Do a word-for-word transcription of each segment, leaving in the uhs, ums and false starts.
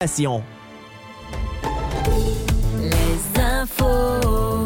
Les infos.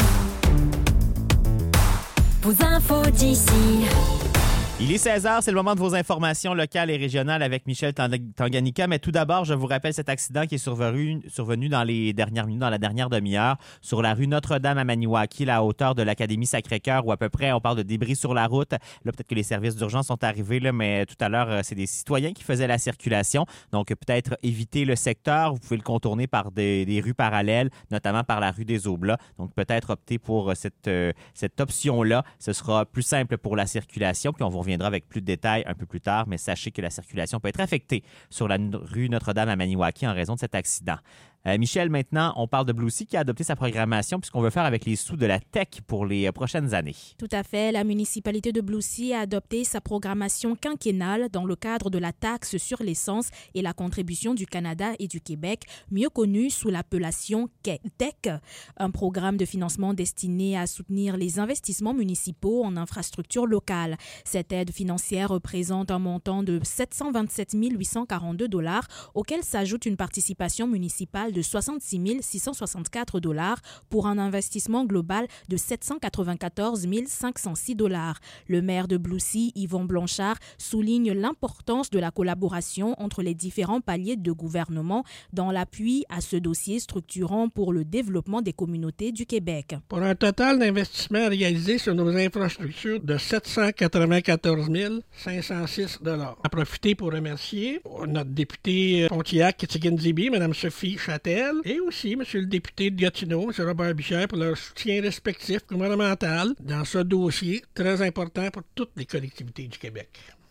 Vos infos d'ici. Il est seize heures, c'est le moment de vos informations locales et régionales avec Michel Tanganyika. Mais tout d'abord, je vous rappelle cet accident qui est survenu, survenu dans les dernières minutes, dans la dernière demi-heure, sur la rue Notre-Dame à Maniwaki, à hauteur de l'Académie Sacré-Cœur, où à peu près on parle de débris sur la route. Là, peut-être que les services d'urgence sont arrivés, là, mais tout à l'heure, c'est des citoyens qui faisaient la circulation. Donc, peut-être éviter le secteur. Vous pouvez le contourner par des, des rues parallèles, notamment par la rue des Aublats. Donc, peut-être opter pour cette, euh, cette option-là. Ce sera plus simple pour la circulation. Puis, on vous reviendra avec plus de détails un peu plus tard, mais sachez que la circulation peut être affectée sur la rue Notre-Dame à Maniwaki en raison de cet accident. Euh, Michel, maintenant, on parle de Blue Sea qui a adopté sa programmation puisqu'on veut faire avec les sous de la tech pour les euh, prochaines années. Tout à fait. La municipalité de Blue Sea a adopté sa programmation quinquennale dans le cadre de la taxe sur l'essence et la contribution du Canada et du Québec, mieux connue sous l'appellation tech, un programme de financement destiné à soutenir les investissements municipaux en infrastructures locales. Cette aide financière représente un montant de sept cent vingt-sept mille huit cent quarante-deux dollars, auquel s'ajoute une participation municipale de soixante-six mille six cent soixante-quatre dollars pour un investissement global de sept cent quatre-vingt-quatorze mille cinq cent six dollars. Le maire de Blue Sea, Yvon Blanchard, souligne l'importance de la collaboration entre les différents paliers de gouvernement dans l'appui à ce dossier structurant pour le développement des communautés du Québec. Pour un total d'investissement réalisé sur nos infrastructures de sept cent quatre-vingt-quatorze mille cinq cent six dollars. À profiter pour remercier notre députée Pontiac-Kitikindjibi, Mme Sophie Châtel, et aussi M. le député de Gatineau, M. Robert Bichère, pour leur soutien respectif gouvernemental dans ce dossier très important pour toutes les collectivités du Québec.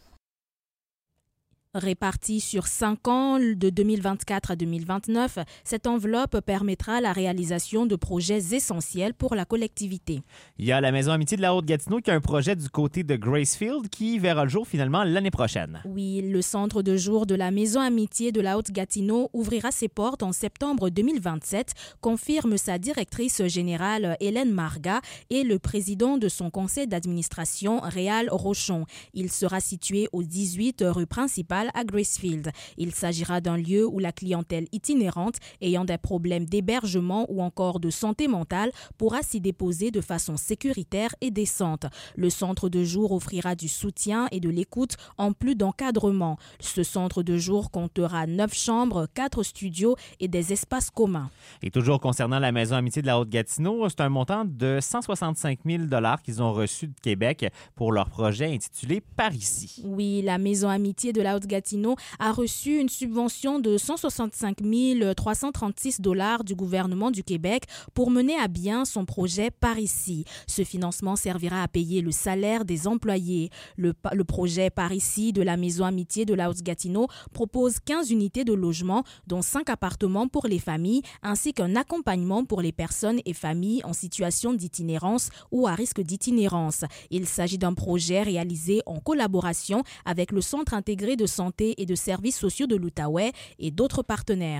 Répartie sur cinq ans, de deux mille vingt-quatre à deux mille vingt-neuf, cette enveloppe permettra la réalisation de projets essentiels pour la collectivité. Il y a la Maison Amitié de la Haute-Gatineau qui a un projet du côté de Gracefield qui verra le jour finalement l'année prochaine. Oui, le centre de jour de la Maison Amitié de la Haute-Gatineau ouvrira ses portes en septembre deux mille vingt-sept, confirme sa directrice générale Hélène Marga et le président de son conseil d'administration, Réal Rochon. Il sera situé au dix-huit rue principale à Gracefield. Il s'agira d'un lieu où la clientèle itinérante ayant des problèmes d'hébergement ou encore de santé mentale pourra s'y déposer de façon sécuritaire et décente. Le centre de jour offrira du soutien et de l'écoute en plus d'encadrement. Ce centre de jour comptera neuf chambres, quatre studios et des espaces communs. Et toujours concernant la Maison Amitié de la Haute-Gatineau, c'est un montant de cent soixante-cinq mille dollars qu'ils ont reçu de Québec pour leur projet intitulé Par ici. Oui, la Maison Amitié de la Haute-Gatineau a reçu une subvention de cent soixante-cinq mille trois cent trente-six dollars du gouvernement du Québec pour mener à bien son projet Par ici. Ce financement servira à payer le salaire des employés. Le, le projet Par ici de la Maison Amitié de la Haute-Gatineau propose quinze unités de logement, dont cinq appartements pour les familles, ainsi qu'un accompagnement pour les personnes et familles en situation d'itinérance ou à risque d'itinérance. Il s'agit d'un projet réalisé en collaboration avec le Centre intégré de santé et de services sociaux de l'Outaouais et d'autres partenaires.